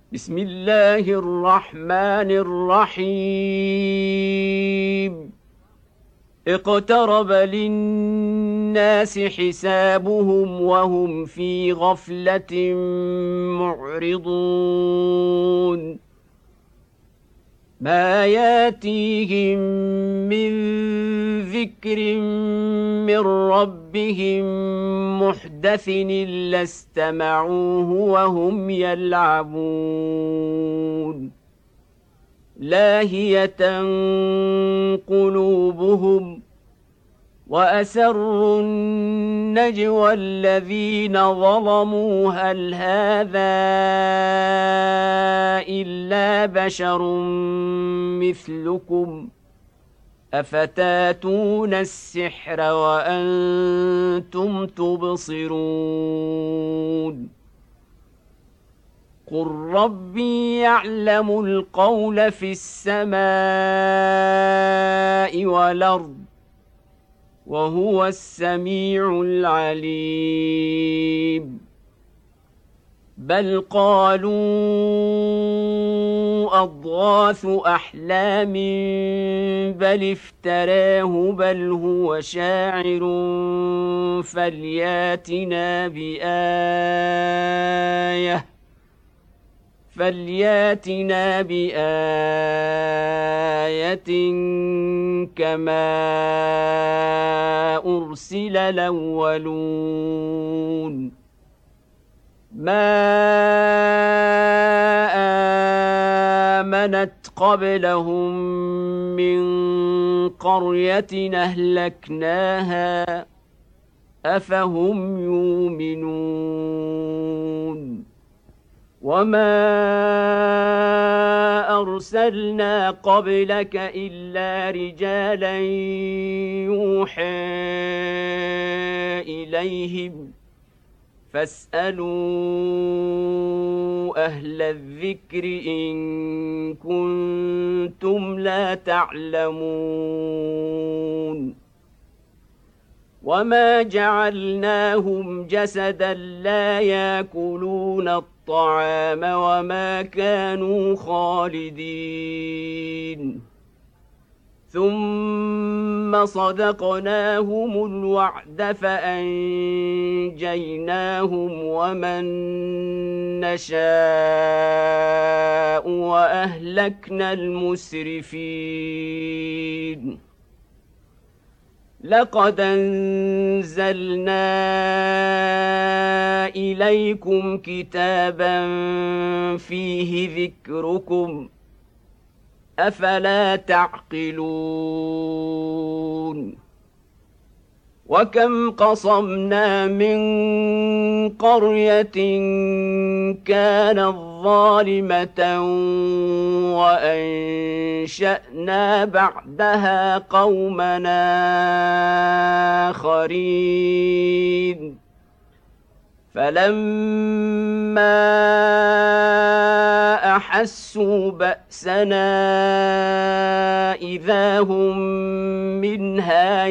بسم الله الرحمن الرحيم. اقترب للناس حسابهم وهم في غفلة معرضون. ما ياتيهم من ذكر من ربهم محدث إلا استمعوه وهم يلعبون. لاهية قلوبهم وأسروا النجوى الذين ظلموا هل هذا إلا بشر مثلكم أفتاتون السحر وأنتم تبصرون. قل ربي يعلم القول في السماء والأرض وهو السميع العليم. بل قالوا أضغاث أحلام بل افتراه بل هو شاعر فلياتنا بآية كما أرسل الأولون. ما آمنت قبلهم من قرية أهلكناها أفهم يؤمنون. وما أرسلنا قبلك إلا رجالا يوحى إليهم فاسألوا أهل الذكر إن كنتم لا تعلمون. وما جعلناهم جسدا لا يأكلون الطعام وما كانوا خالدين. ثم صدقناهم الوعد فأنجيناهم ومن نشاء وأهلكنا المسرفين. لقد أنزلنا إليكم كتابا فيه ذكركم أفلا تعقلون. وكم قصمنا من قرية كانت ظالمة وأنشأنا بعدها قومنا آخرين. فلما أحسوا بأسنا إذا هم منها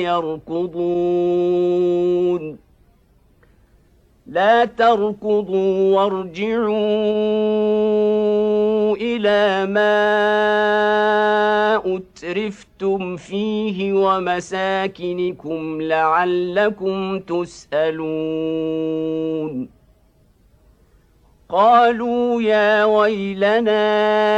يركضون. لا تركضوا وارجعوا إلى ما أترفتم فيه ومساكنكم لعلكم تسألون. قالوا يا ويلنا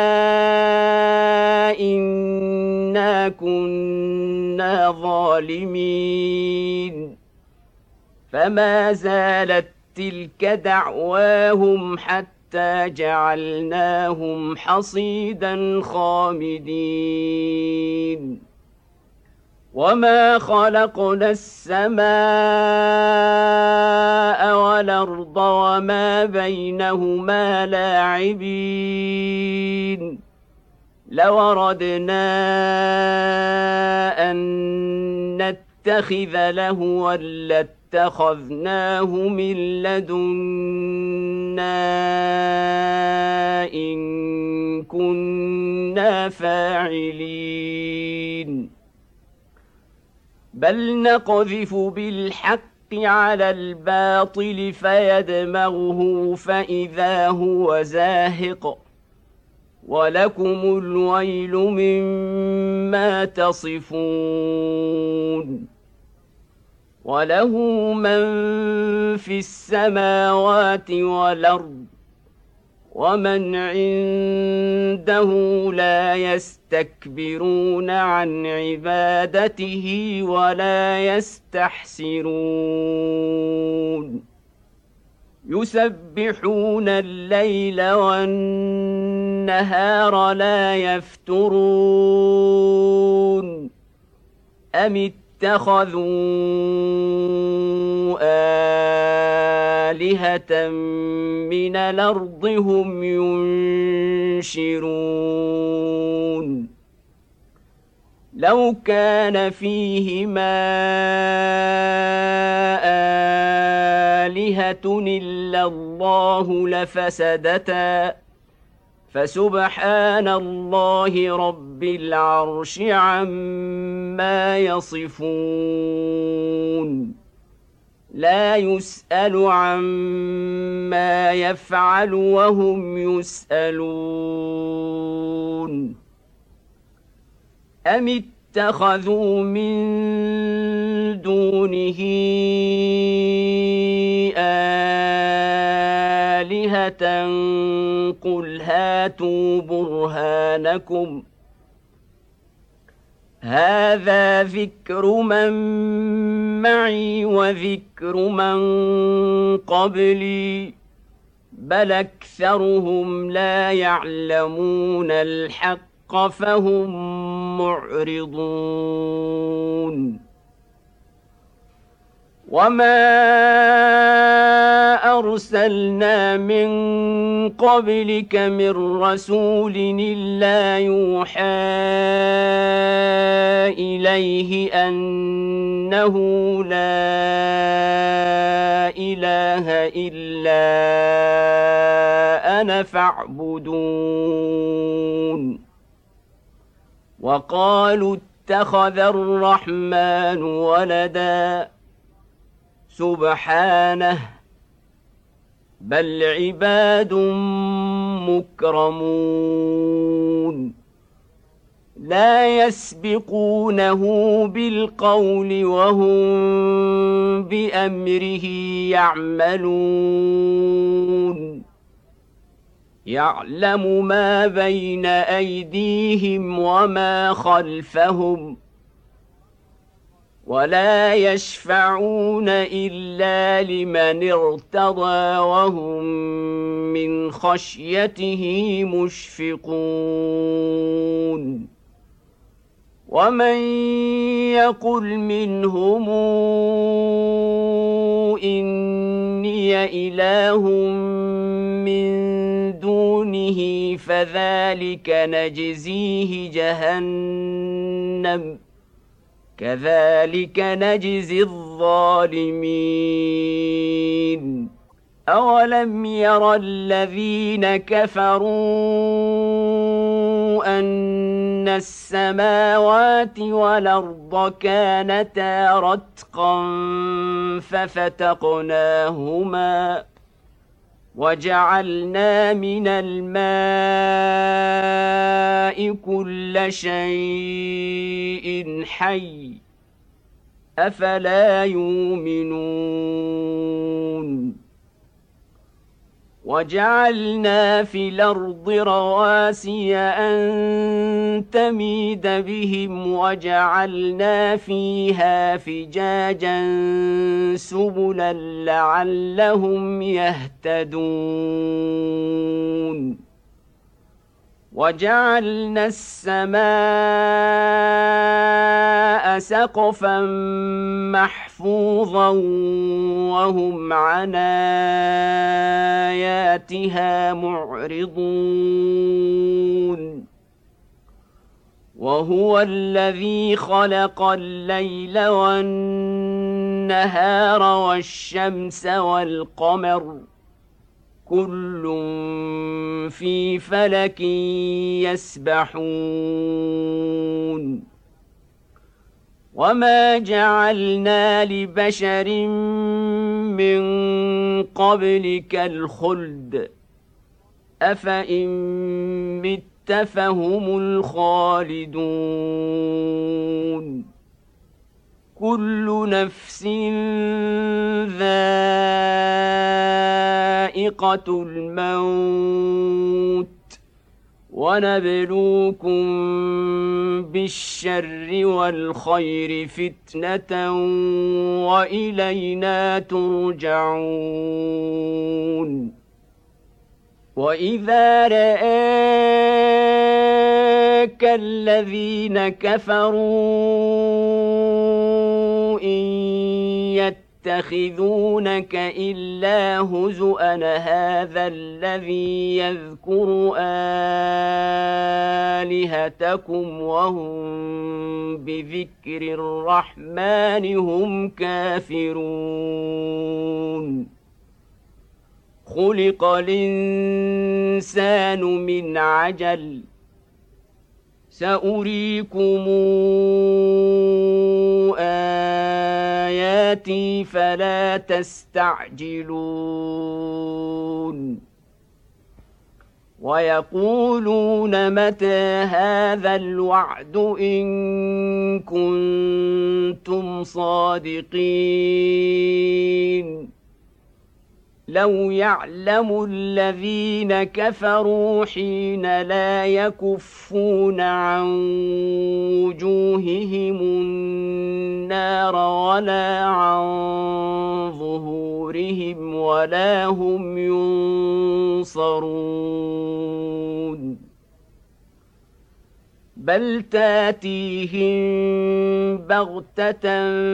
إنا كنا ظالمين. فما زالت تلك دعواهم حتى جعلناهم حصيدا خامدين. وما خلقنا السماء والأرض وما بينهما لاعبين. لو أردنا أن نتخذ لهوا لاتخذناه من لدنا إن كنا فاعلين. بل نقذف بالحق على الباطل فيدمغه فإذا هو زاهق ولكم الويل مما تصفون وله من في السماوات والأرض ومن عنده لا يستكبرون عن عبادته ولا يستحسرون يسبحون الليل والنهار لا يفترون أم اتخذوا آلهة من الأرض هم ينشرون لو كان فيهما آلهة إلا الله لفسدتا فسبحان الله رب العرش عما يصفون لا يسأل عما يفعل وهم يسألون أم اتخذوا من دونه آلهة قل هاتوا برهانكم هذا ذكر من معي وذكر من قبلي بل أكثرهم لا يعلمون الحق فهم معرضون وما أرسلنا من قبلك من رسول إلا يوحى إليه أنه لا إله إلا أنا فاعبدون وقالوا اتخذ الرحمن ولدا سبحانه بل عباد مكرمون لا يسبقونه بالقول وهم بأمره يعملون يعلم ما بين أيديهم وما خلفهم ولا يشفعون إلا لمن ارتضى وهم من خشيته مشفقون ومن يقل منهم إني إله من دونه فذلك نجزيه جهنم كذلك نجزي الظالمين أولم ير الذين كفروا أن السماوات والأرض كانتا رتقا ففتقناهما وجعلنا من الماء كل شيء حي أفلا يؤمنون وجعلنا في الأرض رواسي أن تميد بهم وجعلنا فيها فجاجا سبلا لعلهم يهتدون وجعلنا السماء سقفا محفوظا وهم عن آياتها معرضون وهو الذي خلق الليل والنهار والشمس والقمر كل في فلك يسبحون وما جعلنا لبشر من قبلك الخلد أفإن مت فهم الخالدون كل نفس ذائقة الموت ونبلوكم بالشر والخير فتنة وإلينا ترجعون وإذا رآك الذين كفروا إن يتخذونك إلا هزؤا هذا الذي يذكر آلهتكم وهم بذكر الرحمن هم كافرون خلق الإنسان من عجل سأريكم آياتي فلا تستعجلون ويقولون متى هذا الوعد إن كنتم صادقين لو يعلم الذين كفروا حين لا يكفون عن وجوههم النار ولا عن ظهورهم ولا هم ينصرون بل تاتيهم بغتة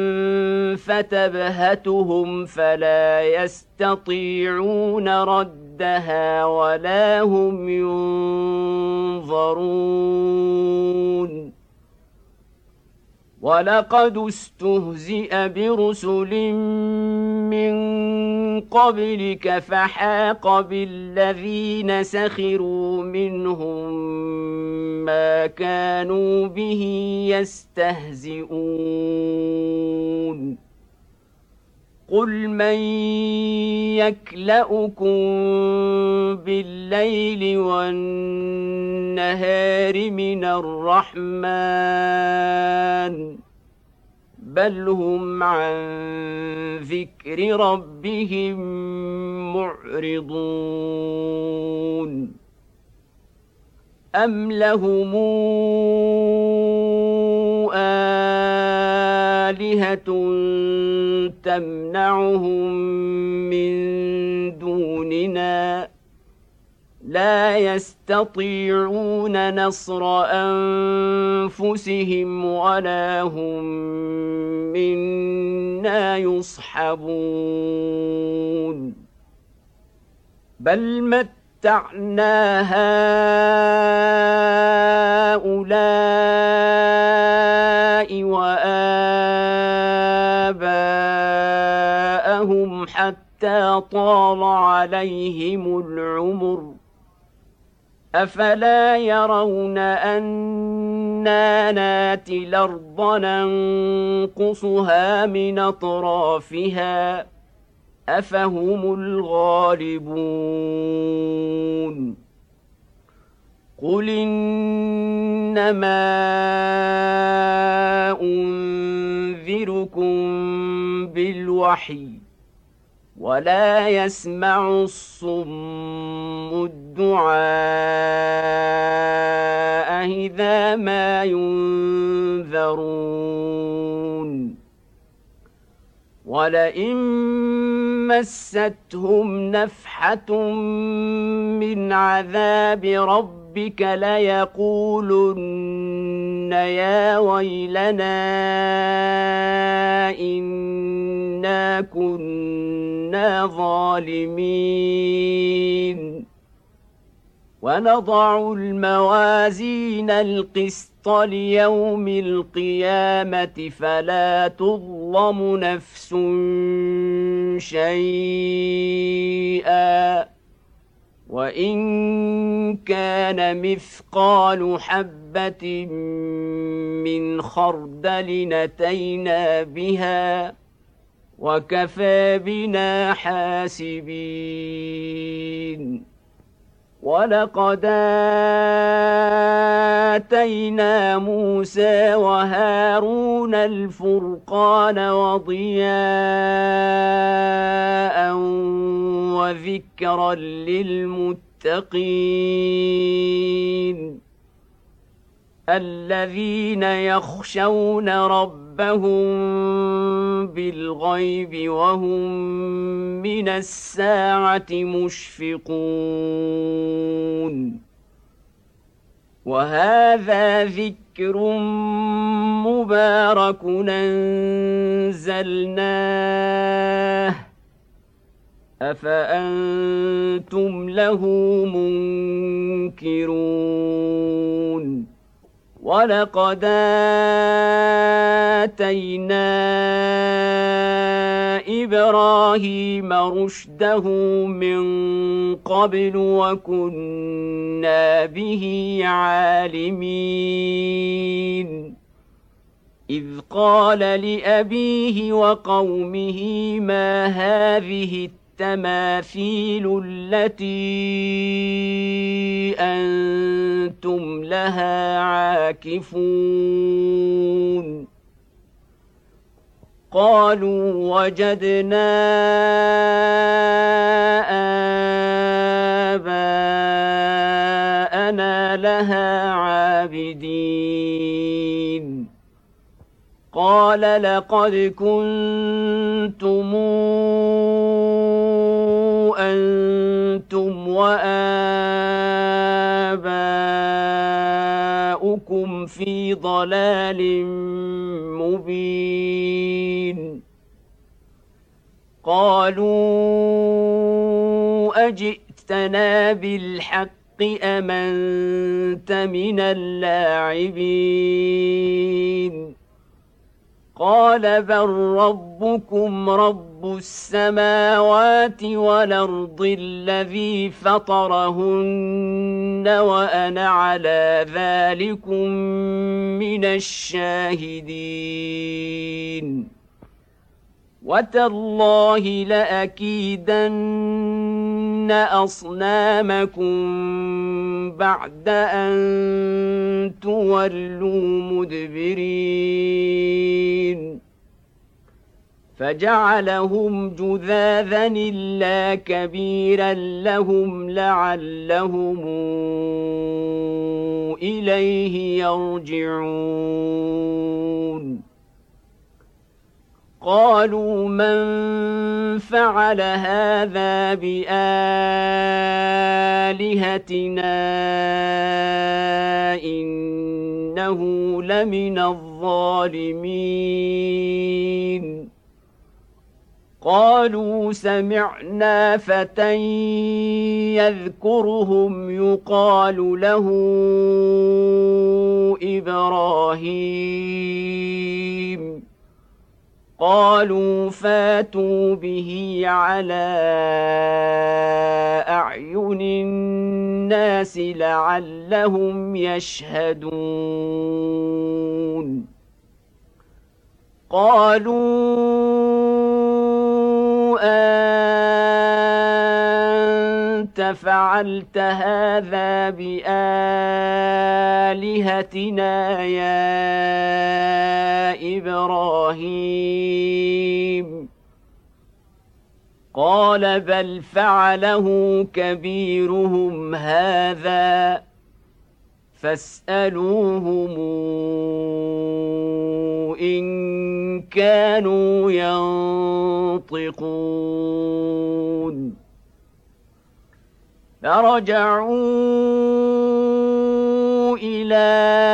فتبهتهم فلا يستطيعون ردها ولا هم ينظرون ولقد استهزئ برسل من قبلك فحاق بالذين سخروا منهم ما كانوا به يستهزئون قل من يكلؤكم بالليل والنهار من الرحمن بل هم عن ذكر ربهم معرضون أم لهم آلهة تمنعهم من دوننا لا يستطيعون نصر أنفسهم ولا هم منا يصحبون بل متعنا هؤلاء وآباءهم حتى طال عليهم العمر أفلا يرون أنا ناتي الأرض ننقصها من أطرافها أفهم الغالبون قل إنما أنذركم بالوحي ولا يسمع الصم الدعاء إذا ما ينذرون ولئن مستهم نفحة من عذاب ربك ليقولن يا ويلنا إنا كنا ظالمين ونضع الموازين القسط ليوم القيامة فلا تظلم نفس شيئا وإن كان مثقال حبة من خردل أتينا بها وكفى بنا حاسبين ولقد آتينا موسى وهارون الفرقان وضياء وذكرا للمتقين الذين يخشون ربهم بالغيب وهم من الساعة مشفقون وهذا ذكر مبارك أنزلناه أفأنتم له منكرون ولقد آتينا إبراهيم رشده من قبل وكنا به عالمين إذ قال لأبيه وقومه ما هذه التماثيل التي أنتم لها عاكفون قالوا وجدنا آباءنا لها عابدين قال لقد كنتم أنتم وآباؤكم في ضلال مبين قالوا أجئتنا بالحق أم أنت من اللاعبين قال بل ربكم رب السماوات والأرض الذي فطرهن وأنا على ذلكم من الشاهدين وتالله لأكيدن أصنامكم بعد أن تولوا مدبرين فجعلهم جذاذا إلا كبيرا لهم لعلهم إليه يرجعون قالوا من فعل هذا بآلهتنا إنه لمن الظالمين قالوا سمعنا فتى يذكرهم يقال له إبراهيم قالوا فاتوا به على أعين الناس لعلهم يشهدون قالوا أنت فعلت هذا بآلهتنا يا إبراهيم قال بل فعله كبيرهم هذا فاسألوهم إن كانوا ينطقون فرجعوا إلى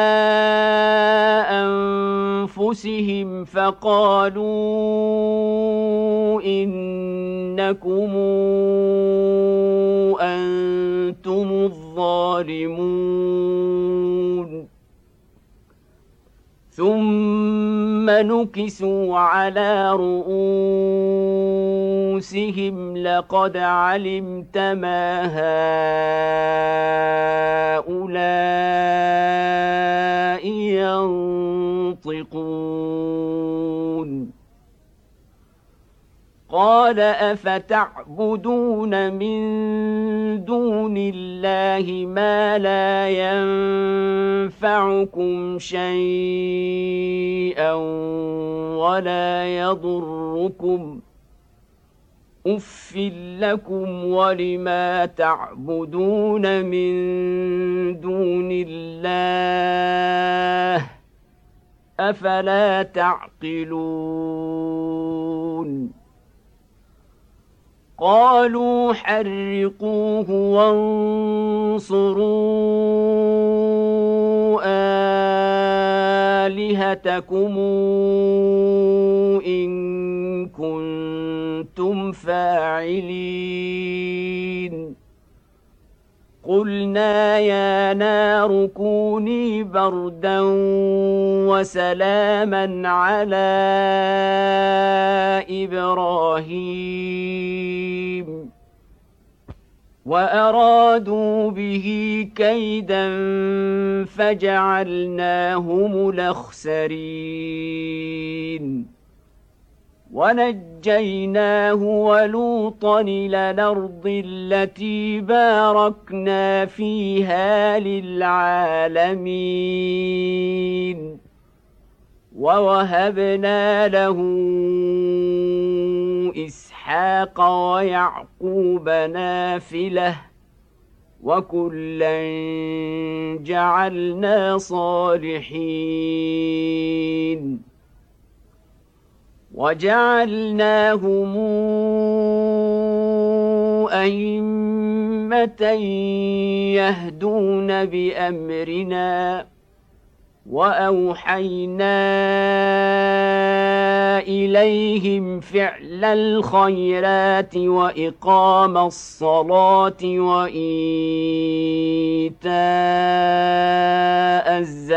أنفسهم فقالوا إنكم أنتم الظالمون ثم نكسوا على رؤوسهم لقد علمت ما هؤلاء ينطقون قال أفتعبدون من دون الله ما لا ينفعكم شيئا ولا يضركم أف لكم ولما تعبدون من دون الله أفلا تعقلون قالوا حرقوه وانصروا آلهتكم إن كنتم فاعلين قلنا يا نار كوني بردا وسلاما على إبراهيم وأرادوا به كيدا فجعلناهم الأخسرين ونجيناه ولوطا إلى الأرض التي باركنا فيها للعالمين ووهبنا له إسحاق ويعقوب نافلة وكلا جعلنا صالحين وجعلناهم أئمة يهدون بأمرنا وأوحينا إليهم فعل الخيرات وإقام الصلاة وإيتاء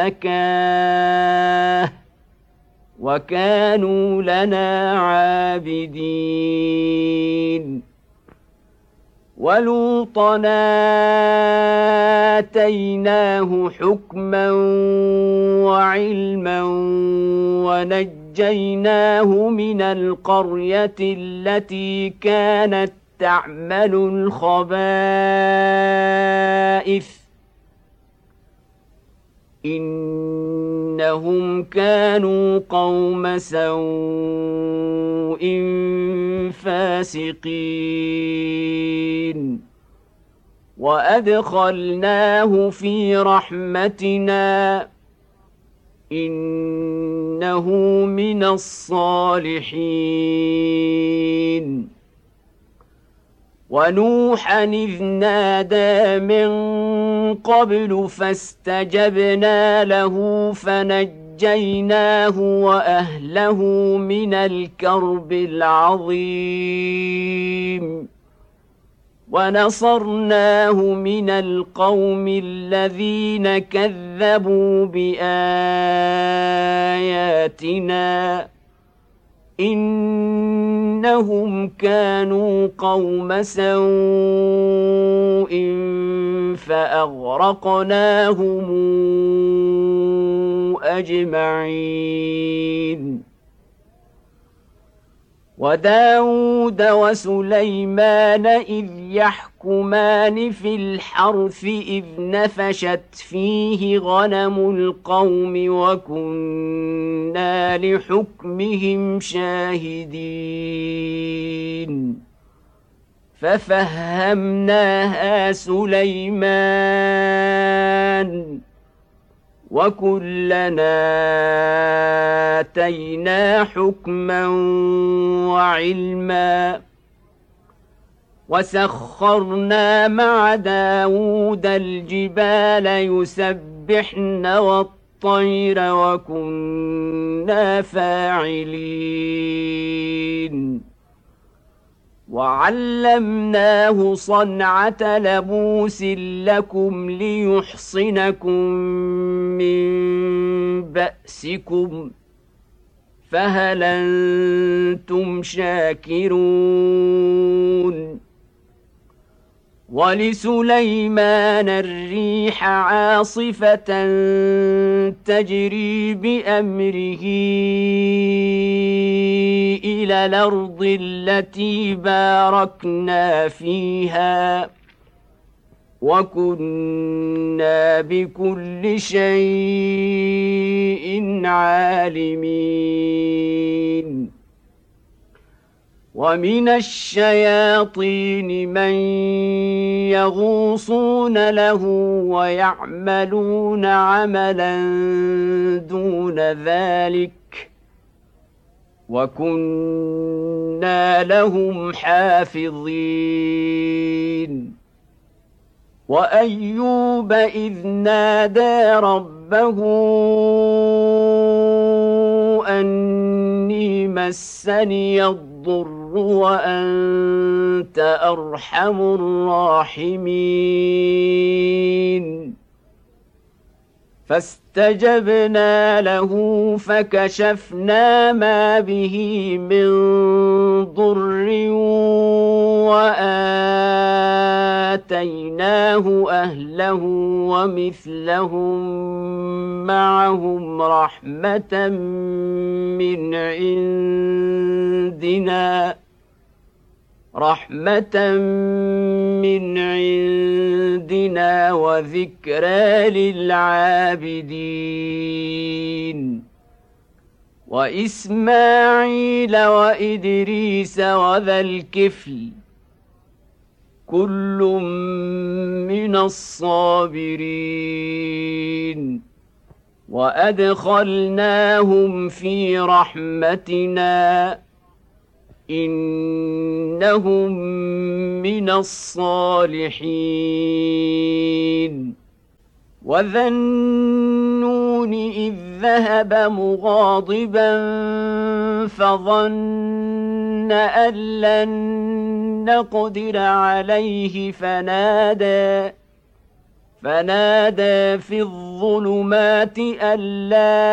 الزكاة وكانوا لنا عابدين ولوطا آتيناه حكما وعلما ونجيناه من القرية التي كانت تعمل الخبائث إنهم كانوا قوم سوء فاسقين وأدخلناه في رحمتنا إنه من الصالحين ونوحا إذ نادى من قبل فاستجبنا له فنجيناه وأهله من الكرب العظيم ونصرناه من القوم الذين كذبوا بآياتنا إنهم كانوا قوم سوء فأغرقناهم أجمعين وداود وسليمان إذ يحكمان في الحرث إذ نفشت فيه غنم القوم وكنا لحكمهم شاهدين ففهمناها سليمان وكلنا آتينا حكما وعلما وسخرنا مع داود الجبال يسبحن والطير وكنا فاعلين وعلمناه صنعة لبوس لكم ليحصنكم من بأسكم فهل أنتم شاكرون ولسليمان الريح عاصفة تجري بأمره إلى الأرض التي باركنا فيها وكنا بكل شيء عالمين ومن الشياطين من يغوصون له ويعملون عملا دون ذلك وكنا لهم حافظين وأيوب إذ نادى ربه أني مسني الضر وأنت أرحم الراحمين فاستجبنا له فكشفنا ما به من ضر وآتيناه أهله ومثلهم معهم رحمة من عندنا وذكرى للعابدين وإسماعيل وإدريس وذا الكفل كل من الصابرين وأدخلناهم في رحمتنا إنهم من الصالحين وذا النون إذ ذهب مغاضبا فظن أن لن نقدر عليه فنادى في الظلمات أن لا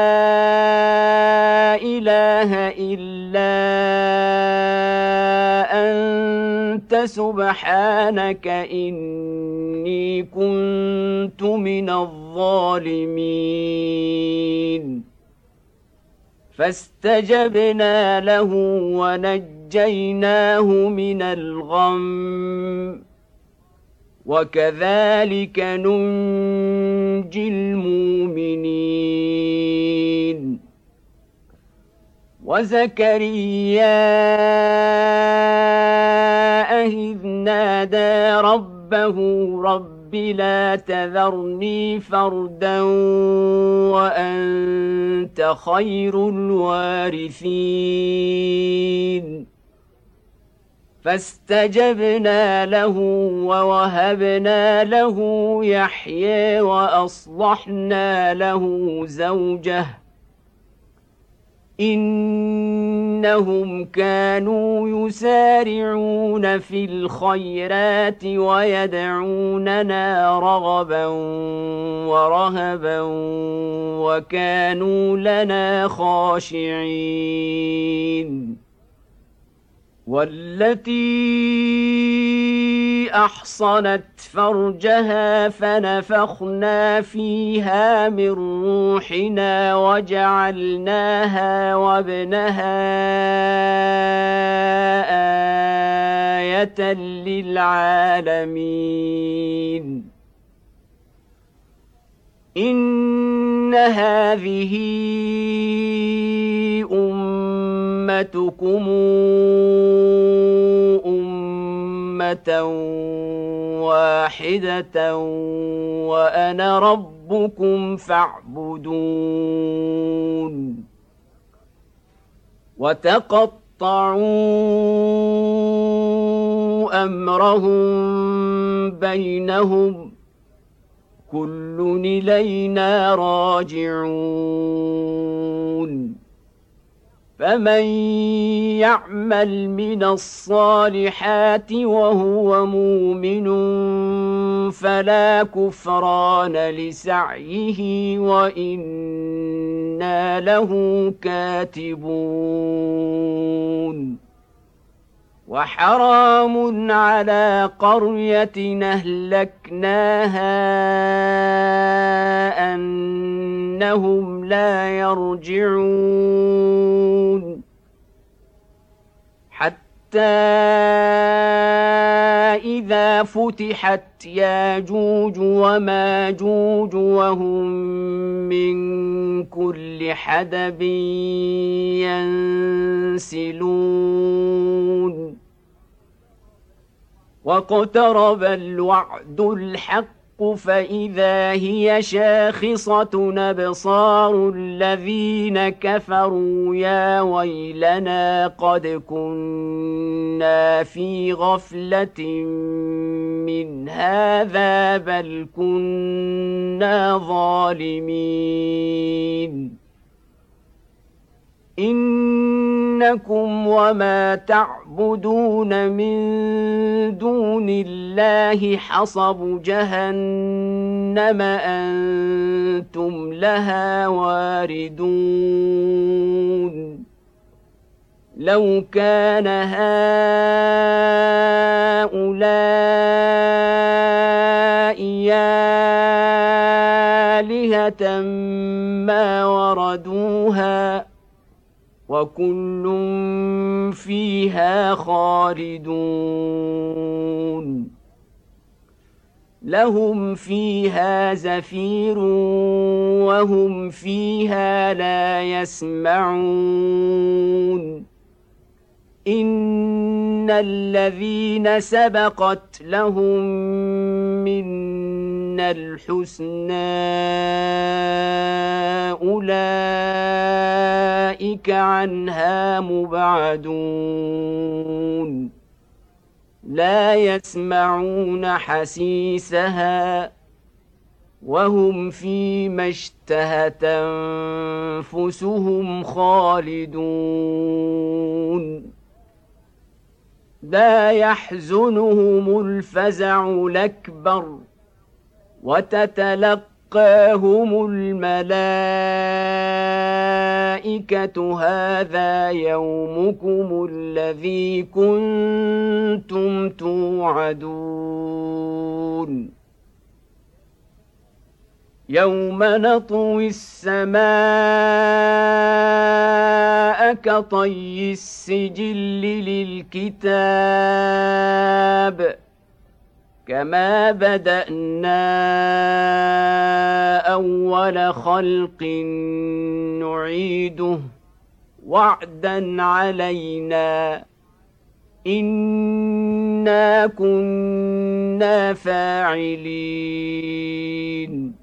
إله إلا أنت سبحانك إني كنت من الظالمين فاستجبنا له ونجيناه من الغم وكذلك ننجي المؤمنين وزكريا إذ نادى ربه رب لا تذرني فردا وأنت خير الوارثين فاستجبنا له ووهبنا له يحيى وأصلحنا له زوجه إنهم كانوا يسارعون في الخيرات ويدعوننا رغبا ورهبا وكانوا لنا خاشعين والتي أحصنت فرجها فنفخنا فيها من روحنا وجعلناها وابنها آية للعالمين إن هذه أمتكم أمة واحدة وأنا ربكم فاعبدون وتقطعوا أمرهم بينهم كل إلينا راجعون فمن يعمل من الصالحات وهو مؤمن فلا كفران لسعيه وإنا له كاتبون وحرام على قرية أهلكناها أنهم لا يرجعون حتى إذا فتحت ياجوج وماجوج وهم من كل حدب ينسلون واقترب الوعد الحق فإذا هي شاخصة أبصار الذين كفروا يا ويلنا قد كنا في غفلة من هذا بل كنا ظالمين إنكم وما تعبدون من دون الله حصب جهنم أنتم لها واردون لو كان هؤلاء آلهة ما وردوها وكل فيها خالدون لهم فيها زفير وهم فيها لا يسمعون إن الذين سبقت لهم منا الحسنى أولئك عنها مبعدون لا يسمعون حسيسها وهم فيما اشتهت أنفسهم خالدون لا يحزنهم الفزع الأكبر وتتلقاهم الملائكة هذا يومكم الذي كنتم توعدون يوم نطوي السماء كطي السجل للكتاب كما بدأنا أول خلق نعيده وعدا علينا إنا كنا فاعلين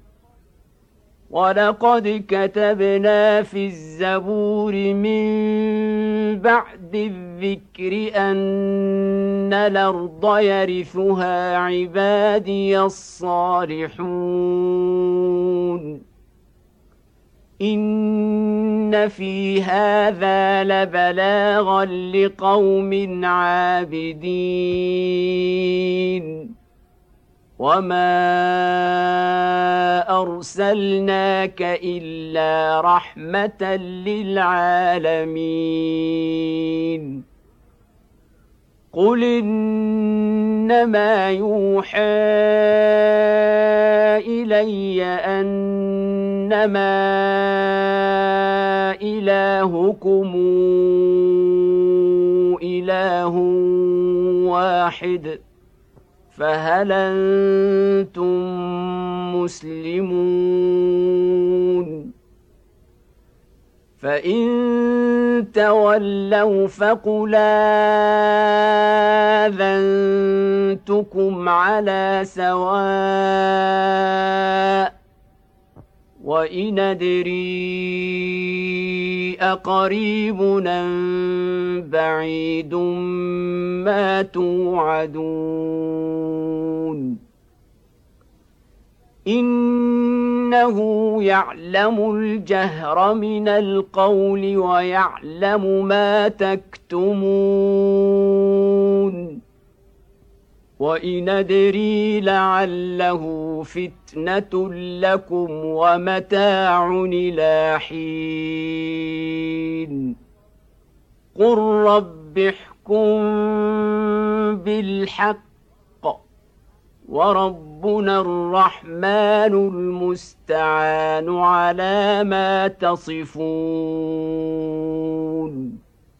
ولقد كتبنا في الزبور من بعد الذكر أن الأرض يرثها عبادي الصالحون إن في هذا لبلاغا لقوم عابدين وما أرسلناك إلا رحمة للعالمين قل إنما يوحى إلي أنما إلهكم إله واحد فهل أنتم مسلمون فإن تولوا فقل آذنتكم على سواء وإن أدري أقريب أم بعيد ما توعدون إنه يعلم الجهر من القول ويعلم ما تكتمون وإن أدري لعله فتنة لكم ومتاع إلى حين قل رب احكم بالحق وربنا الرحمن المستعان على ما تصفون.